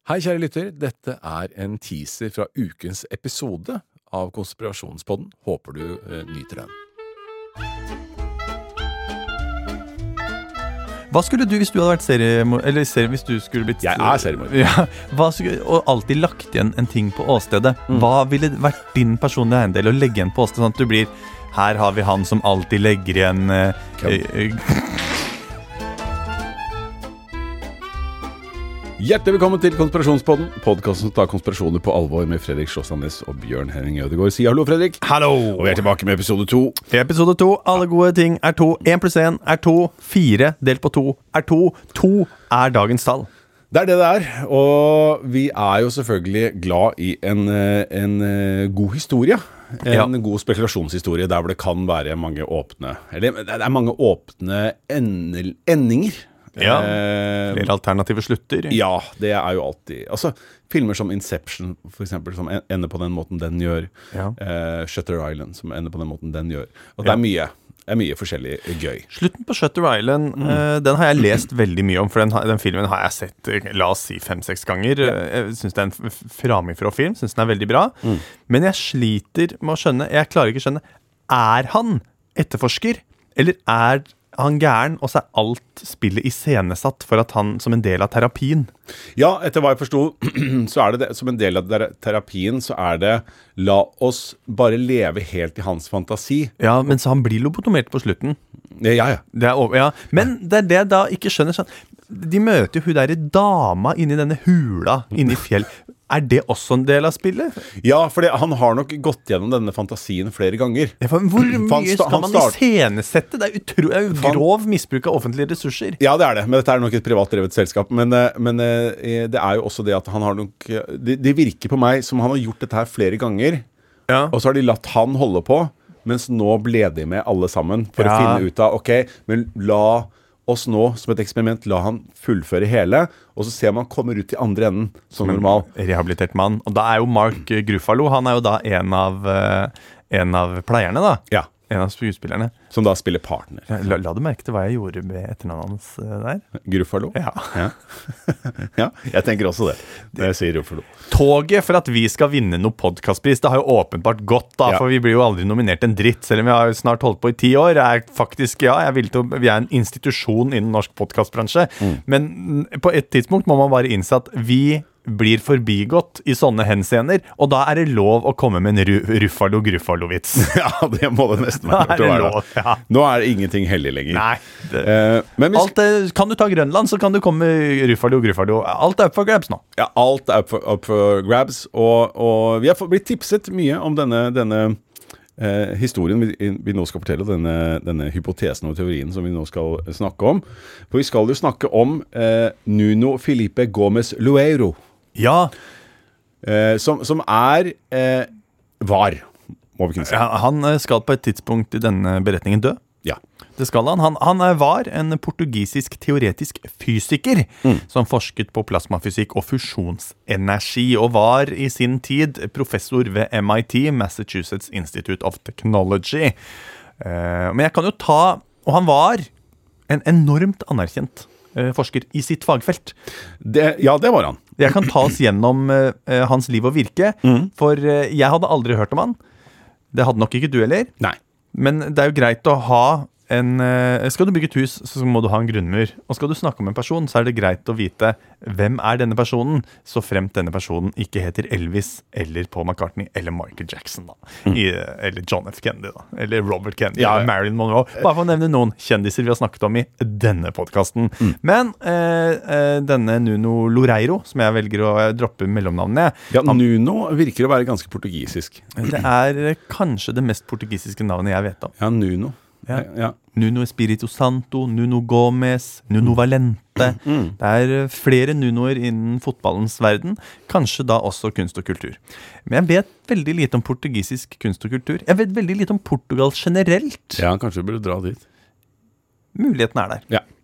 Hei, kjære lytter. Dette en teaser fra ukens episode av Konspirasjonspodden. Håper du nyter den. Hva skulle du, hvis du hadde vært hvis du skulle blitt... Jeg seriemorder. Ja, og alltid lagt igjen en ting på åstedet. Hva ville vært din personlige eiendel å legge igjen på åstedet, sånn at du blir... Her har vi han som alltid legger igjen... Hjertelig velkommen til Konspirasjonspodden, podcasten som tar konspirasjoner på alvor med Fredrik Sjåsandnes og Bjørn Henning Ødegård. Si hallo, Fredrik. Hallo! Og vi tilbake med episode 2. Episode 2, alle gode ting 2. 1 + 1 2. 4 delt på 2 2. 2 dagens tall. Det det og vi jo selvfølgelig glad I en god historie. En god spekulasjonshistorie der hvor det kan være mange åpne, eller det mange åpne endinger. Ja, flere alternative slutter. Ja, det jo alltid. Altså, filmer som Inception, for eksempel, som ender på den måten den gjør. Ja. Shutter Island, som ender på den måten den gjør. Og det mye forskjellig gøy. Slutten på Shutter Island, den har jeg lest veldig mye om, for den filmen har jeg sett, la oss si 5-6 ganger. Jeg synes det en framifrå film, synes den veldig bra. Men jeg sliter med å skjønne, jeg klarer ikke å skjønne, han etterforsker, eller han gæren, og så alt spillet iscenesatt for at han som en del av terapien. Ja, etter hva jeg forstod, så det som en del av terapien, så det la oss bare leve helt I hans fantasi. Ja, men så han blir lobotomert på slutten. Ja. Men det jeg da ikke skjønner sånn, de møter jo hun der dama inni denne hula, inni fjell. Det også en del av spillet? Ja, for han har nok gått gjennom denne fantasien flere ganger. Ja, hvor mye skal man iscenesette? Det jo grov misbruk av offentlige ressurser. Ja, det men dette nok et privatdrevet selskap. Men det jo også det at han har nok... Det virker på meg som han har gjort dette her flere ganger, og så har de latt han holde på, mens nå ble de med alle sammen for å finne ut av, ok, men la oss nå, som et eksperiment, la han fullføre hele, og så ser man kommer ut I andre enden, som normal. Rehabilitert mann. Og da jo Mark Gruffalo, han jo da en av pleierne da. Ja. En av skuespillerne. Som da spiller partner. La du merke til hva jeg gjorde med etternavnet hans der? Gruffalo? Ja. Ja, jeg tenker også det. Det jeg sier Gruffalo. Toget for at vi skal vinne noe podcastpris, det har jo åpenbart gått da, for vi blir jo aldri nominert en dritt, selv om vi har jo snart holdt på I 10 år. Faktisk, vi en institusjon innen norsk podcastbransje, men på et tidspunkt må man bare innse at vi blir forbigått I sånne henseender, og da det lov å komme med en Ruffalo-Gruffalo-vits. Ja, det må det nesten være. Nå det ingenting hellig lenger. Nei. Men kan du ta Grønland, så kan du komme med Ruffalo-Gruffalo. Alt up for grabs nå. Ja, alt up for grabs, og vi har blitt tipset mye om denne historien vi nå skal fortelle, denne hypotesen og teorien som vi nå skal snakke om. For vi skal jo snakke om Nuno Felipe Gómez Loeiro. Ja. Som var, må vi kunne si. Ja, han skal på et tidspunkt I denne beretningen dø. Ja. Det skal han. Han var en portugisisk teoretisk fysiker som forsket på plasmafysikk og fusjonsenergi, og var I sin tid professor ved MIT, Massachusetts Institute of Technology. Men jeg kan jo og han var en enormt anerkjent forsker I sitt fagfelt. Ja, det var han. Jeg kan ta oss gjennom hans liv og virke, for jeg hadde aldri hørt om han. Det hadde nok ikke du heller. Nei. Men det jo greit å ha skal du bygge et hus, så må du ha en grunnmur. Og skal du snakke om en person, så det greit å vite hvem denne personen, så fremt denne personen ikke heter Elvis, eller Paul McCartney, eller Michael Jackson, da. Eller John F. Kennedy, da. Eller Robert Kennedy, eller Marilyn Monroe. Bare for å nevne noen kjendiser vi har snakket om I denne podcasten. Men denne Nuno Loureiro, som jeg velger å droppe mellomnavnet. Ja, Nuno virker å være ganske portugisisk. Det kanskje det mest portugisiske navnet jeg vet om. Ja, Nuno. Ja. Nuno Espírito Santo, Nuno Gomes, Nuno Valente. Det flere Nunoer innen fotballens verden, kanskje da også kunst og kultur. Men jeg vet veldig lite om portugisisk kunst og kultur. Jeg vet veldig lite om Portugal generelt. Ja, kanskje du burde dra dit. Muligheten der. Ja.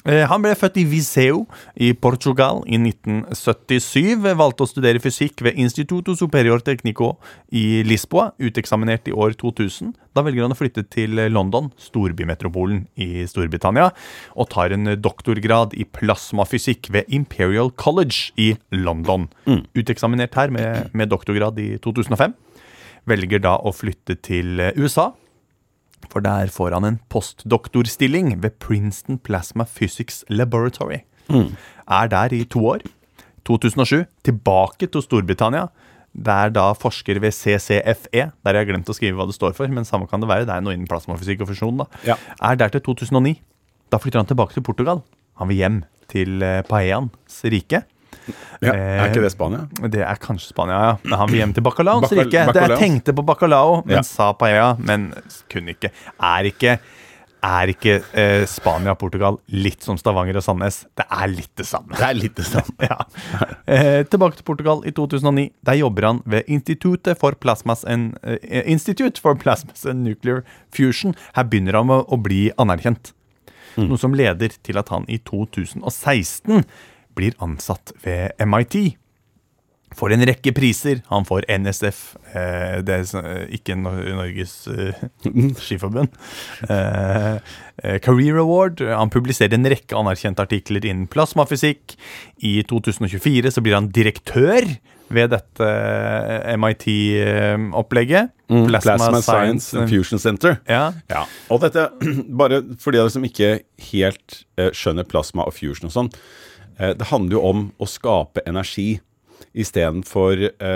Han ble født i Viseu i Portugal i 1977, valgte å studere fysikk ved Instituto Superior Técnico i Lisboa, uteksaminert i år 2000. Da velger han å flytte til London, storbymetropolen i Storbritannia, og tar en doktorgrad i plasmafysikk ved Imperial College i London. Uteksaminert her med doktorgrad i 2005. Velger da å flytte til USA, for der får han en postdoktorstilling ved Princeton Plasma Physics Laboratory. Der i 2 år. 2007, tilbake til Storbritannia. Der da forsker ved CCFE, der jeg har glemt å skrive hva det står for, men samme kan det være, det noe innen plasmafysikk og fusjon da. Ja. Der til 2009. Da flytter han tilbake til Portugal. Han vil hjem til Paeans rike. Ja, ikke det Spania? Det kanskje Spania, ja. Men han vil hjem til Bacalaos rike. Jeg tenkte på Bacalao, men sa Paella, men kunne ikke. Er ikke Spania og Portugal litt som Stavanger og Sandnes? Det litt det samme. Det litt det samme. Ja. Tilbake til Portugal i 2009. Der jobber han ved Institute for Plasmas and Nuclear Fusion. Her begynner han å bli anerkjent. Noe som leder til at han i 2016 blir ansatt ved MIT. Får en rekke priser. Han får NSF, det ikke Norges skiforbund. Career Award. Han publiserer en rekke anerkjente artikler innen plasmafysikk. I 2024 så blir han direktør ved dette MIT-opplegget. Plasma Science and Fusion Center. Ja. Og dette, bare for de som ikke helt skjønner plasma og fusion og sånn, det handler jo om å skape energi I stedet for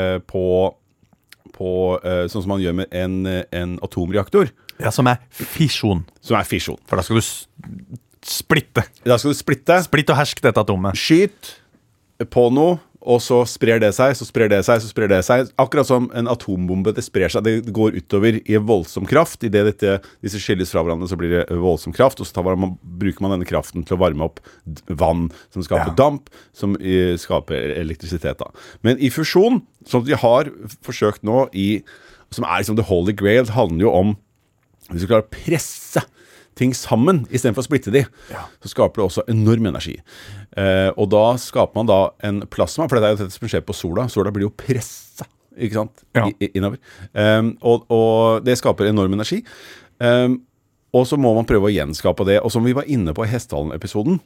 sånn som man gjør med en atomreaktor. Ja, som fisjon. Fisjon. For da skal du splitte. Splitt og hersk dette atomet. Skyt på noe, og så sprer det seg. Akkurat som en atombombe, det sprer seg. Det går utover I en voldsom kraft. I det disse skilles fra hverandre, så blir det voldsom kraft, og så bruker man denne kraften til å varme opp vann, som skaper damp, som skaper elektrisitet. Da. Men I fusjon, som de har forsøkt nå, som liksom the holy grail, handler jo om hvis du klarer å presse ting sammen, I stedet for å splitte de, så skaper det også enorm energi. Og da skaper man da en plasma, for det jo dette som skjer på sola. Sola blir jo presset, ikke sant? Innover. Og det skaper enorm energi. Og så må man prøve å gjenskape det. Og som vi var inne på I Hestdalen-episoden,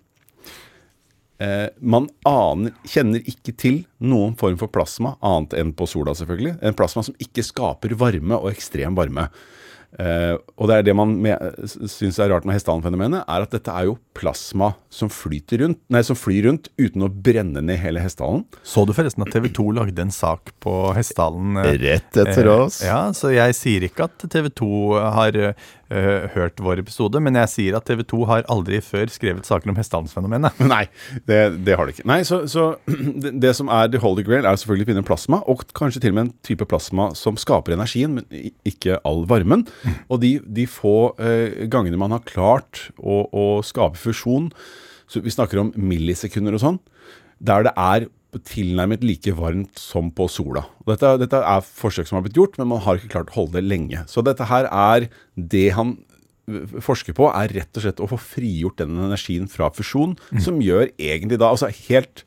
man kjenner ikke til noen form for plasma, annet enn på sola selvfølgelig. En plasma som ikke skaper varme og ekstrem varme. Og det man synes rart med Hestdalen-fenomenet at dette jo plasma som flyr rundt uten å brenne ned hele Hestdalen. Så du forresten at TV 2 lagde en sak på Hestdalen? Rett etter oss. Ja, så jeg sier ikke at TV 2 har hørt vår episode, men jeg sier at TV 2 har aldri før skrevet saker om Hestdalens-fenomenet. Nei, det har det ikke. Nei, så det som the holy grail selvfølgelig å finne plasma, og kanskje til og med en type plasma som skaper energien, men ikke all varmen. Og de få gangene man har klart å skape fusjon, så vi snakker om millisekunder og sånn, der det tilnærmet like varmt som på sola. Dette forsøk som har blitt gjort, men man har ikke klart å holde det lenge. Så dette her det han forsker på, rett og slett å få frigjort den energien fra fusjon, som gjør egentlig da, altså helt,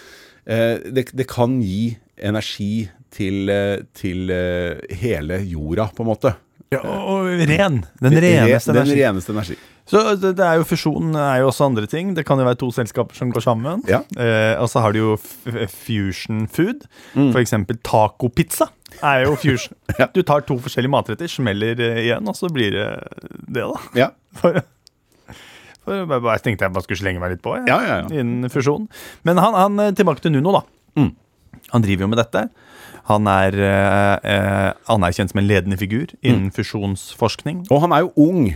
det kan gi energi til hele jorda, på en måte. Ja, og ren. Den reneste energi. Så det jo fusjon jo også andre ting. Det kan jo være 2 selskaper som går sammen. Ja. Og så har du jo fusion food. For eksempel tacopizza jo fusion. Du tar 2 forskjellige matretter, smeller igjen, og så blir det da. Ja. For jeg tenkte jeg bare skulle slenge meg litt på innen fusjon. Men han tilbake til Nuno da. Han driver jo med dette. Han anerkjent som en ledende figur innen fusjonsforskning. Og han jo ung.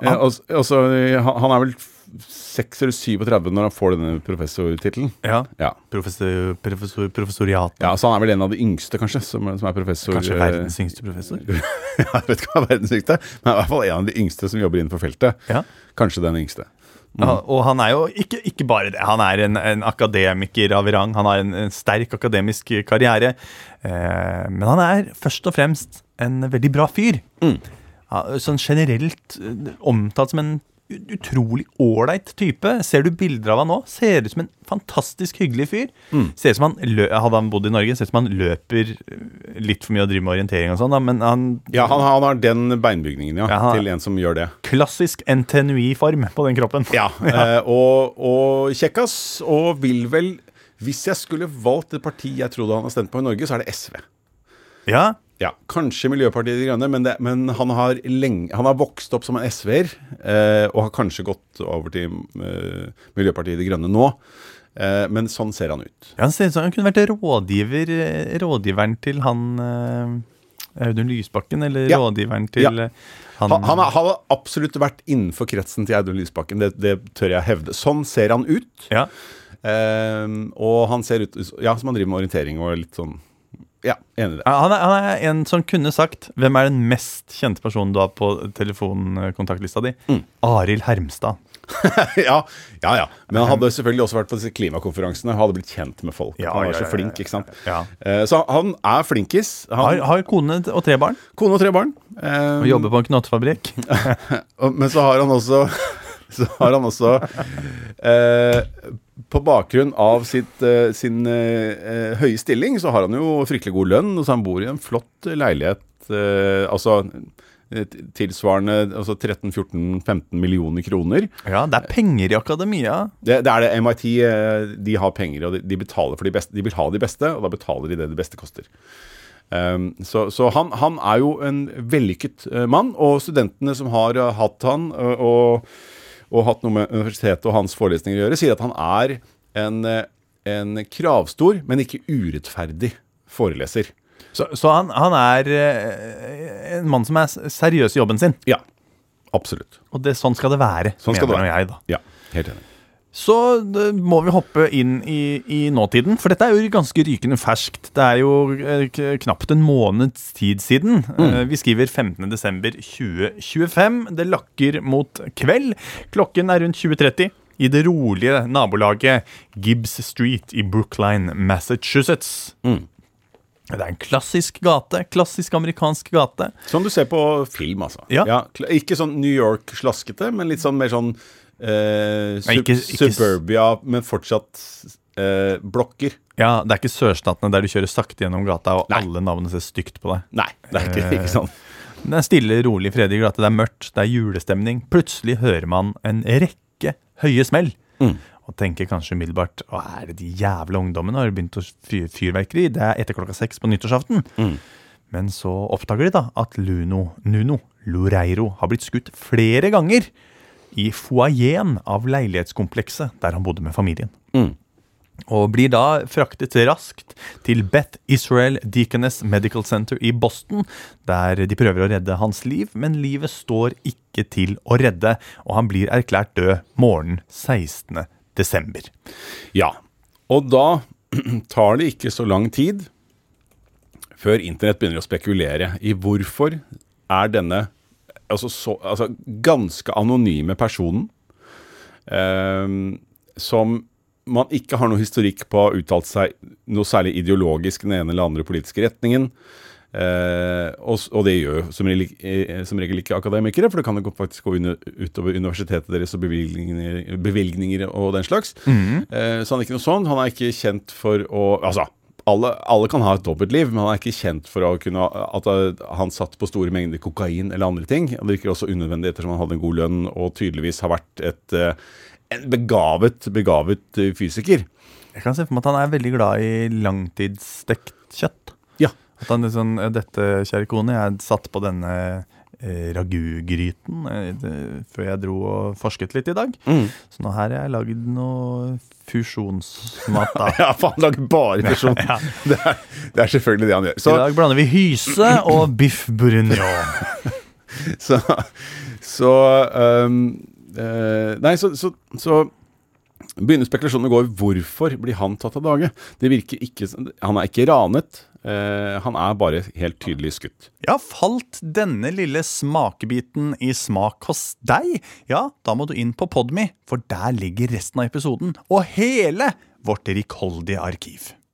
Han vel 6 eller 37 når han får denne professortitelen. Ja. Professoriat. Ja, så han vel en av de yngste, kanskje, som professor. Kanskje verdens yngste professor? Jeg vet ikke hva verdens yngste, men I hvert fall en av de yngste som jobber innenfor feltet. Ja. Kanskje den yngste. Og han jo ikke bare det. Han en akademiker av rang. Han har en sterk akademisk karriere. Men han først og fremst en veldig bra fyr. Sånn generelt omtalt som en utrolig ålreit type. Ser du bilder av han nå? Ser ut som en fantastisk hyggelig fyr. Ser ut som hadde han bodd i Norge, ser ut som han løper litt for mye og driver med orientering og sånn, da, men han... Ja, han har den beinbygningen, til en som gjør det. Klassisk NTNUI-form på den kroppen. Ja, og kjekkas, og vil vel, hvis jeg skulle valgt et parti jeg trodde han har stemt på i Norge, så er det SV. Ja, ja, kanskje Miljøpartiet De Grønne, men han har vokst opp som en SV-er, og har kanskje gått over til Miljøpartiet De Grønne nå, men sånn ser han ut. Ja, han ser ut som han kunne vært rådgiveren til han Audun Lysbakken, eller rådgiveren til han... Han har absolutt vært innenfor kretsen til Audun Lysbakken, det tør jeg hevde. Sånn ser han ut, og han ser ut som han driver med orientering og litt sånn. Ja, enig i det. Han er en som kunne sagt, hvem er den mest kjente personen du har på telefonkontaktlista di? Arild Hermstad. ja. Men han hadde selvfølgelig også vært på disse klimakonferansene, hadde blitt kjent med folk. Han var så flink, ikke sant? Ja. Så han er flinkis. Han har kone og 3 barn. Kone og 3 barn. Og jobber på en knottefabrikk. Men så har han også på bakgrunn av sin høye stilling, så har han jo fryktelig god lønn, og så han bor i en flott leilighet, tilsvarende 13-14-15 millioner kroner. Ja, det er penger i akademia. Det er det. MIT, de har penger, og de betaler for de beste. De vil ha de beste, og da betaler de det beste koster. Så han er jo en vellykket mann, og studentene som har hatt han, og hatt noe med universitetet og hans forelesninger å gjøre, sier at han er en kravstor, men ikke urettferdig foreleser. Så han er en mann som er seriøs i jobben sin? Ja, absolutt. Og sånn skal det være, mener jeg da. Ja, helt enig. Så må vi hoppe inn i nåtiden, for dette er jo ganske rykende ferskt. Det er jo knapt en måneds tid siden. Vi skriver 15. desember 2025. Det lakker mot kveld. Klokken er rundt 20:30 i det rolige nabolaget Gibbs Street i Brookline, Massachusetts. Det er en klassisk gate, klassisk amerikansk gate. Som du ser på film, altså. Ja, ikke sånn New York-slaskete, men litt sånn mer sånn suburbia, men fortsatt blokker. Ja, det er ikke sørstatene der du kjører sakte gjennom gata, og alle navnene ser stygt på deg. Nei, det er ikke sånn. Det er stille, rolig, fredig gate, det er mørkt, det er julestemning. Plutselig hører man en rekke høye smell. Og tenker kanskje umiddelbart, er det de jævla ungdommene har begynt å fyrverkeri? Det er etter 6:00 på nyttårsaften. Men så oppdager de da at Nuno Loureiro har blitt skutt flere ganger i foajeen av leilighetskomplekset der han bodde med familien. Og blir da fraktet raskt til Beth Israel Deaconess Medical Center i Boston, der de prøver å redde hans liv, men livet står ikke til å redde, og han blir erklært død morgenen 16. desember. Ja, og da tar det ikke så lang tid før internett begynner å spekulere i hvorfor er denne ganske anonyme personen som man ikke har noe historikk på å ha uttalt seg noe særlig ideologisk i den ene eller andre politiske retningen, og det gjør som regel ikke akademikere, for det kan jo faktisk gå utover universitetet deres og bevilgninger og den slags. Så han er ikke noe sånn. Han er ikke kjent for å... Alle kan ha et dobbeltliv, men han er ikke kjent for at han satt på store mengder kokain eller andre ting. Det virker også unødvendig ettersom han hadde en god lønn og tydeligvis har vært en begavet fysiker. Jeg kan se for meg at han er veldig glad i langtidsstekt kjøtt. Ja. At han sånn, dette kjære kone, jeg satt på denne ragu-gryten før jeg dro og forsket litt i dag. Så nå her har jeg laget noe fusjonsmat da. Ja, han lager bare fusjon. Ja. Det er selvfølgelig det han gjør. I dag blander vi hyse og biff bourguignon. Så begynner spekulasjonen å gå i hvorfor blir han tatt av dage. Det virker ikke, han er ikke ranet, han er bare helt tydelig skutt. Ja, falt denne lille smakebiten i smak hos deg? Ja, da må du inn på Podme, for der ligger resten av episoden og hele vårt rikholdige arkiv.